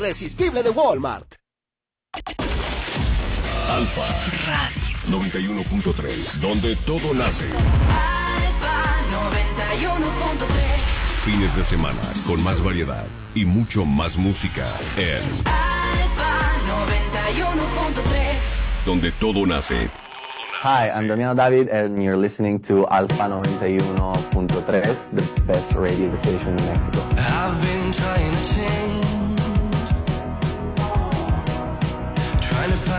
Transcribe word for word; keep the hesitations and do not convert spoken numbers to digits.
irresistible de Walmart. Alfa Radio noventa y uno punto tres, donde todo nace. Alfa noventa y uno punto tres. Fines de semana con más variedad y mucho más música en Alfa noventa y uno punto tres, donde todo nace. Hi, I'm Damiano David and you're listening to Alfa noventa y uno punto tres, the best radio station in Mexico.